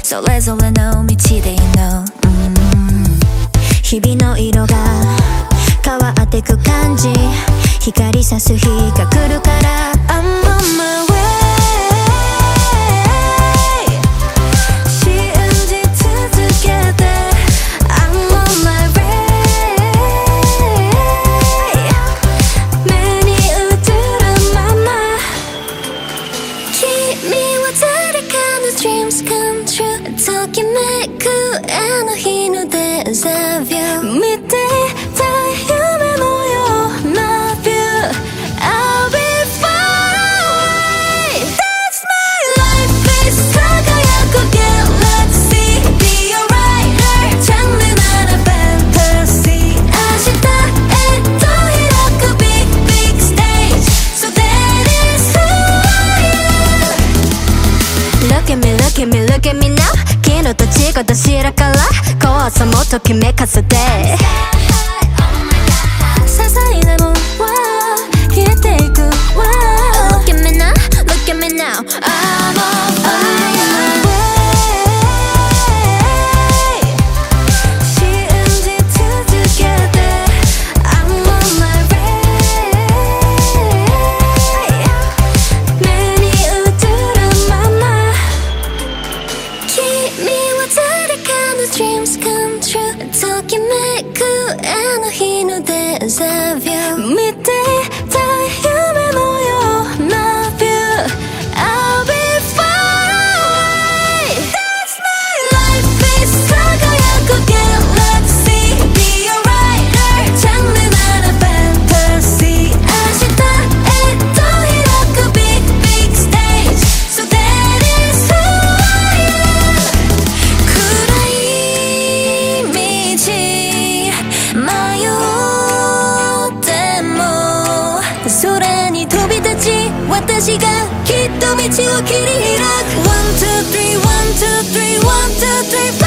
それぞれの道でいいの、日々の色が変わってく感じ、光さす日が来るから I'm on my way、 信じ続けて I'm on my way、 目に映るまま君は誰かの dreams come true、 ときめくあの日のデジャビュー、見てた夢のようなビュー、 I'll be far away、 That's my life is 輝く Get let's see Be your rider ジャンルなら fantasy、 明日へと開く big big stage So that is who I am。 Look at me look at me look at me now、 昨日と違う柱から怖さもときめかせて、些細なもんは消えていくわ。 Look at me now look at me now I'm on fire、 信じ続けて I'm on my way、 目に映るまま君は誰かの dreams come true、 ときめくあの日のデジャビュー、見てた夢のようなビュー、 I'll be far away、 That's my life is 輝く Get let's see Be your rider ジャンルなら fantasy、 明日へと開く big big stage So that is who I am。 暗い道迷っても空に飛び立ち私がきっと道を切り開く One two three one two three one two three